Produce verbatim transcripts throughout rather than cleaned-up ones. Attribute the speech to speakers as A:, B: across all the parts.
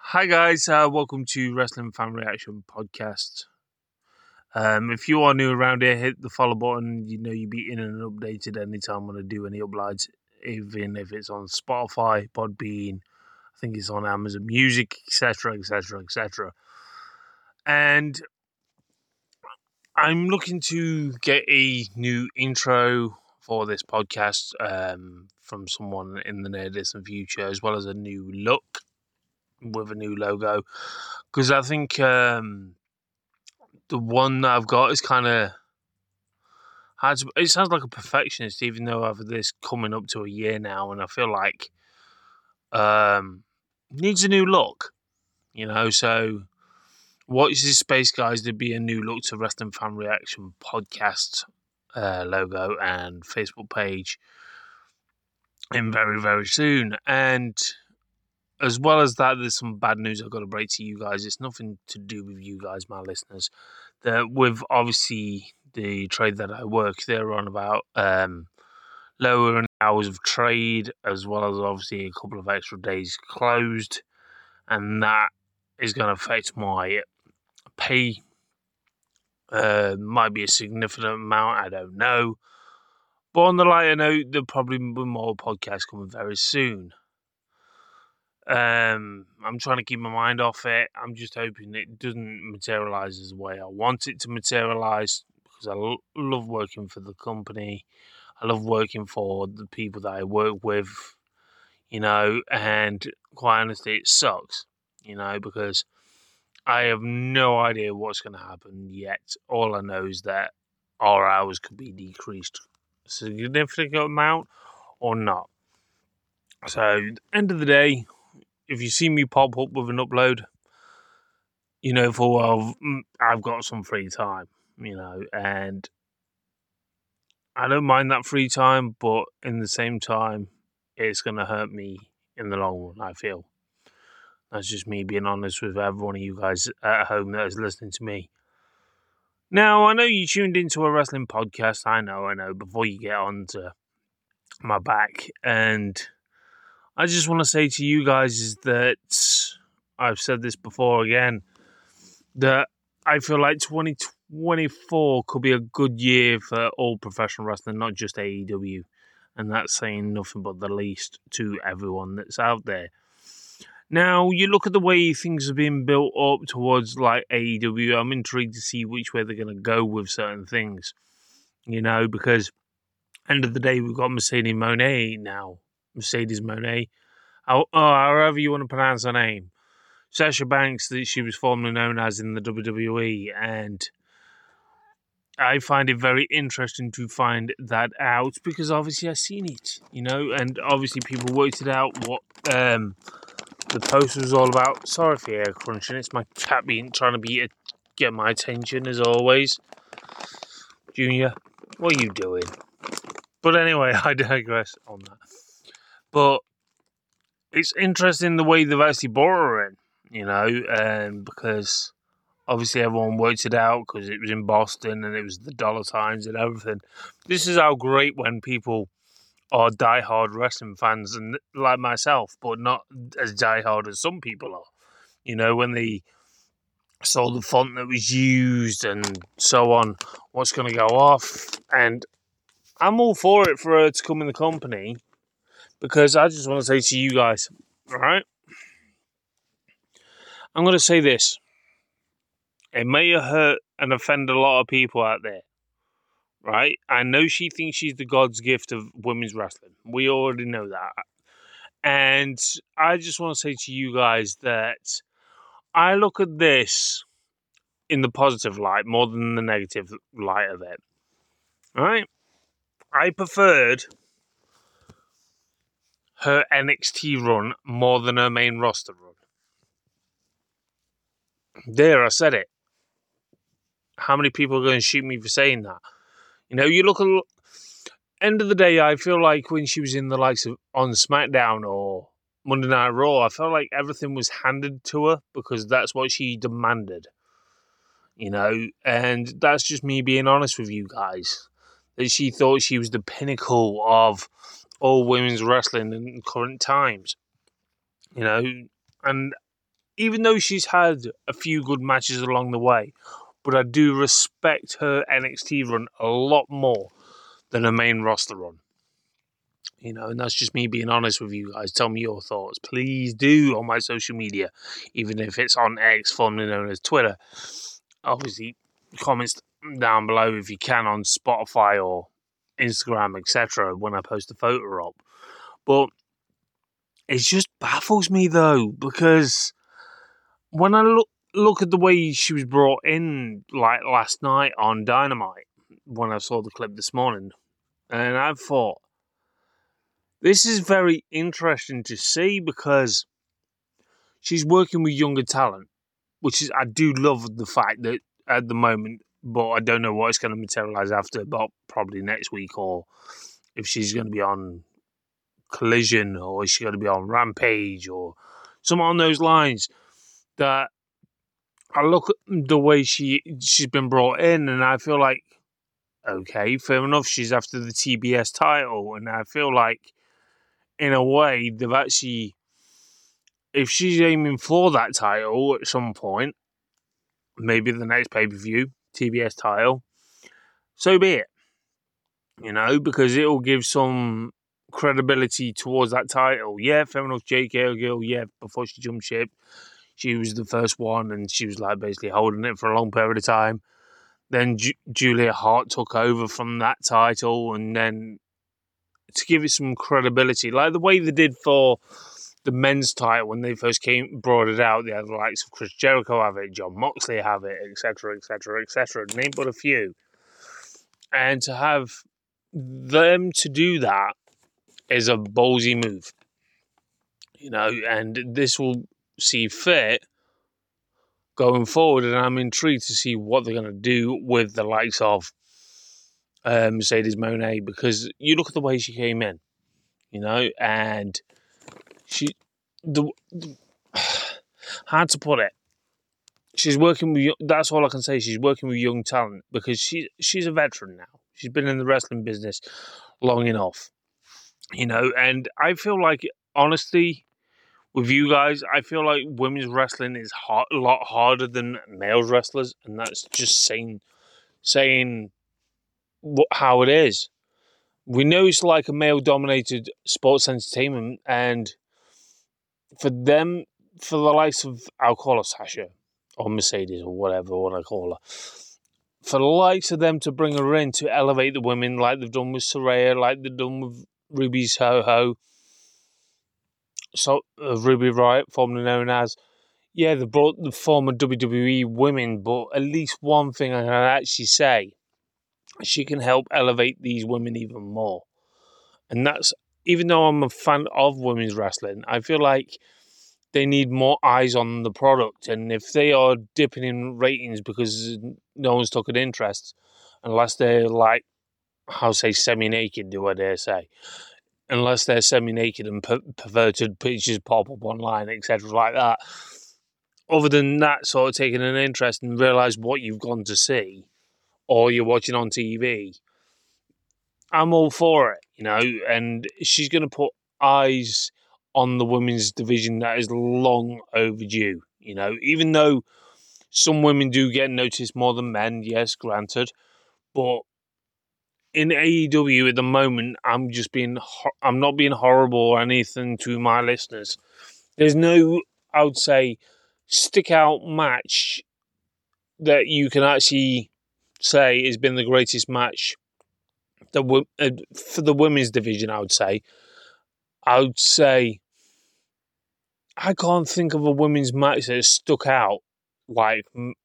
A: Hi guys, uh, welcome to Wrestling Fan Reaction Podcast. Um, if you are new around here, hit the follow button. You know you'll be in and updated anytime when I do any uploads, even if it's on Spotify, Podbean, I think it's on Amazon Music, et cetera, et cetera, et cetera. And I'm looking to get a new intro for this podcast um, from someone in the near distant future, as well as a new look with a new logo, because I think um, the one that I've got is kind of hard. To, it sounds like a perfectionist, even though I've had this coming up to a year now, and I feel like um, needs a new look. You know, so watch this space, guys. There'll be a new look to Wrestling Fan Reaction Podcast uh, logo and Facebook page in very very soon, and as well as that, there's some bad news I've got to break to you guys. It's nothing to do with you guys, my listeners. That with obviously the trade that I work, they're on about um, lowering hours of trade, as well as obviously a couple of extra days closed, and that is going to affect my pay. Uh, might be a significant amount, I don't know. But on the lighter note, there'll probably be more podcasts coming very soon. Um, I'm trying to keep my mind off it. I'm just hoping it doesn't materialise as the way I want it to materialise, because I l- love working for the company. I love working for the people that I work with, you know, and quite honestly, it sucks, you know, because I have no idea what's going to happen yet. All I know is that our hours could be decreased a significant amount or not. So, at the end of the day, if you see me pop up with an upload, you know, for well, I've got some free time, you know, and I don't mind that free time, but in the same time, it's going to hurt me in the long run, I feel. That's just me being honest with every one of you guys at home that is listening to me. Now, I know you tuned into a wrestling podcast. I know, I know, before you get on to my back. And I just want to say to you guys is that I've said this before again, that I feel like twenty twenty-four could be a good year for all professional wrestling, not just A E W. And that's saying nothing but the least to everyone that's out there. Now, you look at the way things are being built up towards like A E W, I'm intrigued to see which way they're going to go with certain things. You know, because end of the day, we've got Mercedes Moné now. Mercedes Moné. How, oh, however you want to pronounce her name. Sasha Banks, that she was formerly known as in the W W E, and I find it very interesting to find that out, because obviously I've seen it, you know, and obviously people worked it out what um, the post was all about. Sorry for the air crunching, it's my cat being trying to be get my attention as always. Junior, what are you doing? But anyway, I digress on that. But it's interesting the way they've actually brought her in, you know, um, because obviously everyone worked it out because it was in Boston and it was the dollar signs and everything. This is how great when people are diehard wrestling fans, and like myself, but not as diehard as some people are. You know, when they saw the font that was used and so on, what's going to go off. And I'm all for it for her to come in the company, because I just want to say to you guys, all right? I'm going to say this. It may hurt and offend a lot of people out there, right? I know she thinks she's the God's gift of women's wrestling. We already know that. And I just want to say to you guys that I look at this in the positive light more than the negative light of it. All right? I preferred her N X T run more than her main roster run. There, I said it. How many people are going to shoot me for saying that? You know, you look at end of the day, I feel like when she was in the likes of on SmackDown or Monday Night Raw, I felt like everything was handed to her because that's what she demanded. You know, and that's just me being honest with you guys. That she thought she was the pinnacle of all women's wrestling in current times. You know, and even though she's had a few good matches along the way, but I do respect her N X T run a lot more than her main roster run. You know, and that's just me being honest with you guys. Tell me your thoughts. Please do on my social media, even if it's on X, formerly known as Twitter. Obviously, comments down below if you can on Spotify or Instagram, et cetera, when I post a photo up. But it just baffles me, though, because when I look look at the way she was brought in, like last night on Dynamite, when I saw the clip this morning, and I thought, this is very interesting to see because she's working with younger talent, which is, I do love the fact that at the moment, but I don't know what it's going to materialize after, but probably next week, or if she's going to be on Collision, or is she going to be on Rampage, or something on those lines. That I look at the way she she's been brought in, and I feel like, okay, fair enough, she's after the T B S title, and I feel like, in a way, they've actually, if she's aiming for that title at some point, maybe the next pay-per-view, T B S title, so be it. You know, because it'll give some credibility towards that title. Yeah, fair enough, Jade Cargill, yeah, before she jumped ship, she was the first one, and she was like basically holding it for a long period of time. Then Ju- Julia Hart took over from that title, and then to give it some credibility, like the way they did for the men's title when they first came brought it out. They had the likes of Chris Jericho have it, John Moxley have it, et cetera, et cetera, et cetera. Name but a few. And to have them to do that is a ballsy move, you know. And this will see fit going forward, and I'm intrigued to see what they're going to do with the likes of uh, Mercedes Moné, because you look at the way she came in, you know, and she, the, the hard to put it. She's working with, that's all I can say. She's working with young talent because she she's a veteran now. She's been in the wrestling business long enough, you know, and I feel like, honestly, with you guys, I feel like women's wrestling is hard, a lot harder than male wrestlers, and that's just saying saying what, how it is. We know it's like a male-dominated sports entertainment, and for them, for the likes of, I'll call her Sasha, or Mercedes, or whatever what I call her, for the likes of them to bring her in to elevate the women, like they've done with Saraya, like they've done with Ruby Soho, so uh, Ruby Riott, formerly known as, yeah, they brought the former W W E women, but at least one thing I can actually say, she can help elevate these women even more. And that's, even though I'm a fan of women's wrestling, I feel like they need more eyes on the product. And if they are dipping in ratings because no one's took an interest, unless they're like, how say, semi-naked, do I dare say, unless they're semi-naked and per- perverted pictures pop up online, et cetera, like that. Other than that, sort of taking an interest and realise what you've gone to see, or you're watching on T V, I'm all for it, you know. And she's going to put eyes on the women's division that is long overdue, you know. Even though some women do get noticed more than men, yes, granted, but in A E W at the moment, I'm just being, I'm not being horrible or anything to my listeners. There's no, I would say, stick out match that you can actually say has been the greatest match the uh, for the women's division. I would say, I would say, I can't think of a women's match that has stuck out like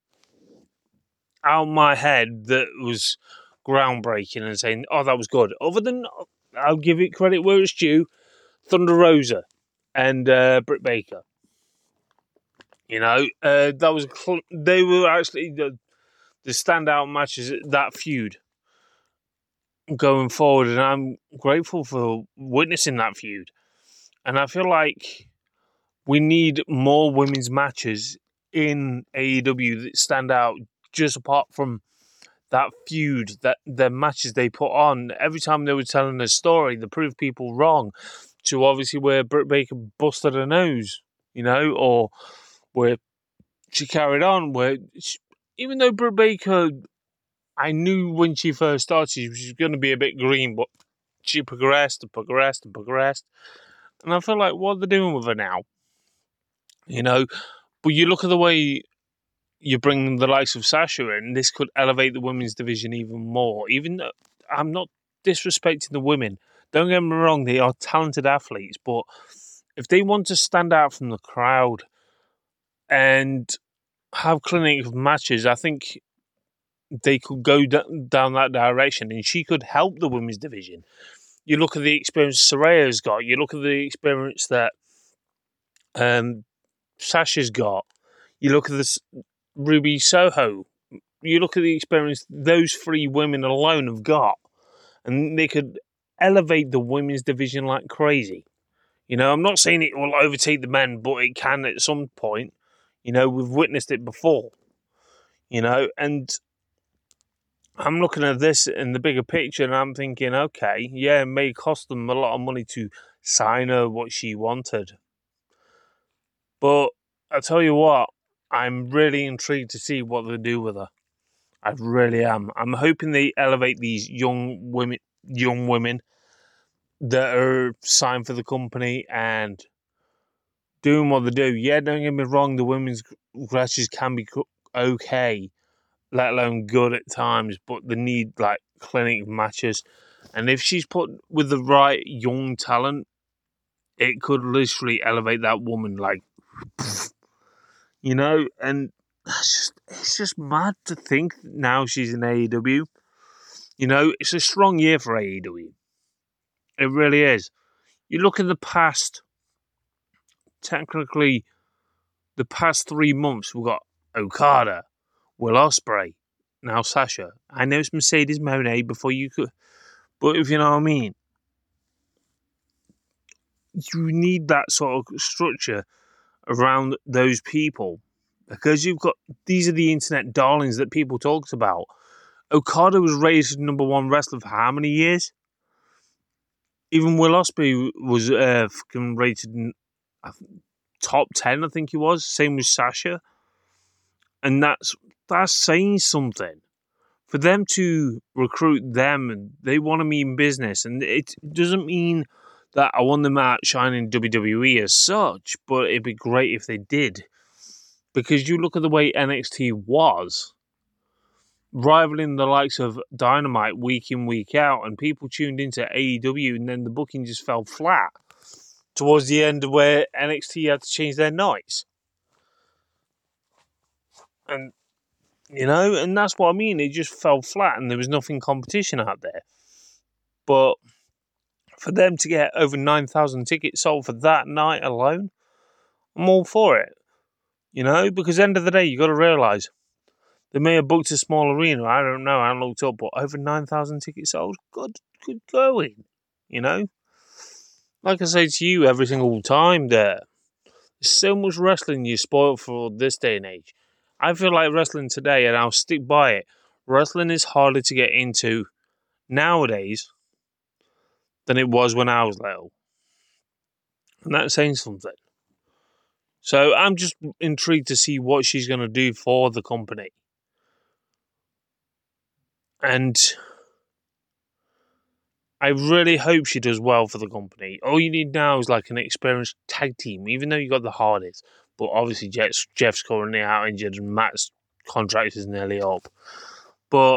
A: out my head that was groundbreaking and saying, "Oh, that was good." Other than, I'll give it credit where it's due, Thunder Rosa and uh, Britt Baker. You know, uh, that was they were actually the the standout matches, that feud going forward, and I'm grateful for witnessing that feud. And I feel like we need more women's matches in A E W that stand out, just apart from that feud, that the matches they put on. Every time they were telling a story, they proved people wrong, to obviously where Britt Baker busted her nose, you know, or where she carried on, where she, even though Britt Baker, I knew when she first started she was going to be a bit green, but she progressed and progressed and progressed. And I feel like, what are they doing with her now? You know, but you look at the way you bring the likes of Sasha in, this could elevate the women's division even more. Even though I'm not disrespecting the women. Don't get me wrong, they are talented athletes, but if they want to stand out from the crowd and have clinic matches, I think they could go d- down that direction, and she could help the women's division. You look at the experience Saraya's got, you look at the experience that um, Sasha's got, you look at this Ruby Soho, you look at the experience those three women alone have got, and they could elevate the women's division like crazy. You know, I'm not saying it will overtake the men, but it can at some point. You know, we've witnessed it before. You know, and I'm looking at this in the bigger picture and I'm thinking, okay, yeah, it may cost them a lot of money to sign her what she wanted. But I tell you what, I'm really intrigued to see what they do with her. I really am. I'm hoping they elevate these young women, young women that are signed for the company and doing what they do. Yeah, don't get me wrong, the women's matches can be okay, let alone good at times, but they need like clinic matches. And if she's put with the right young talent, it could literally elevate that woman, like, you know. And that's just, it's just mad to think now she's in A E W. You know, it's a strong year for A E W. It really is. You look at the past, technically, the past three months, we've got Okada, Will Ospreay, now Sasha. I know it's Mercedes Moné before you could, but if you know what I mean, you need that sort of structure around those people because you've got, these are the internet darlings that people talked about. Okada was rated number one wrestler for how many years? Even Will Ospreay was uh, fucking rated in, uh, top ten, I think he was. Same with Sasha. And that's that's saying something. For them to recruit them, they want to mean business. And it doesn't mean that I want them outshining W W E as such, but it'd be great if they did. Because you look at the way N X T was, rivaling the likes of Dynamite week in, week out, and people tuned into A E W, and then the booking just fell flat towards the end where N X T had to change their nights. And, you know, and that's what I mean. It just fell flat and there was nothing competition out there. But for them to get over nine thousand tickets sold for that night alone, I'm all for it. You know, because at the end of the day, you got to realise they may have booked a small arena. I don't know. I haven't looked up, but over nine thousand tickets sold. Good, good going. You know, like I say to you every single time, there, there's so much wrestling you're spoiled for this day and age. I feel like wrestling today, and I'll stick by it. Wrestling is harder to get into nowadays than it was when I was little, and that's saying something. So I'm just intrigued to see what she's going to do for the company. And I really hope she does well for the company. All you need now is like an experienced tag team, even though you got the Hardys. But obviously Jeff's, Jeff's currently out injured and Matt's contract is nearly up. But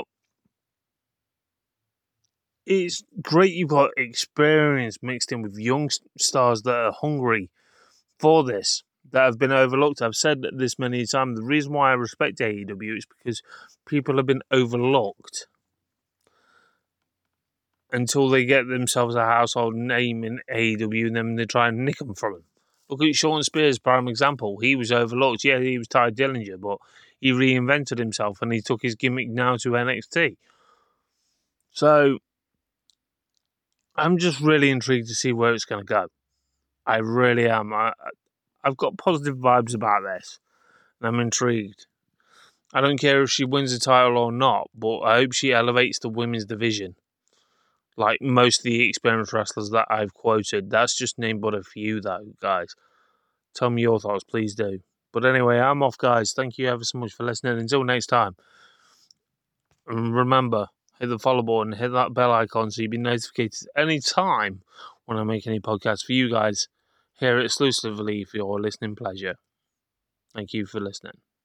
A: it's great you've got experience mixed in with young stars that are hungry for this, that have been overlooked. I've said this many times. The reason why I respect A E W is because people have been overlooked until they get themselves a household name in A E W and then they try and nick them from them. Look at Sean Spears, prime example. He was overlooked. Yeah, he was Ty Dillinger, but he reinvented himself and he took his gimmick now to N X T. So I'm just really intrigued to see where it's going to go. I really am. I, I've got positive vibes about this, and I'm intrigued. I don't care if she wins the title or not, but I hope she elevates the women's division. Like most of the experienced wrestlers that I've quoted. That's just named but a few, though, guys. Tell me your thoughts, please do. But anyway, I'm off, guys. Thank you ever so much for listening. Until next time. And remember, hit the follow button, hit that bell icon so you'll be notified any time when I make any podcasts for you guys here exclusively for your listening pleasure. Thank you for listening.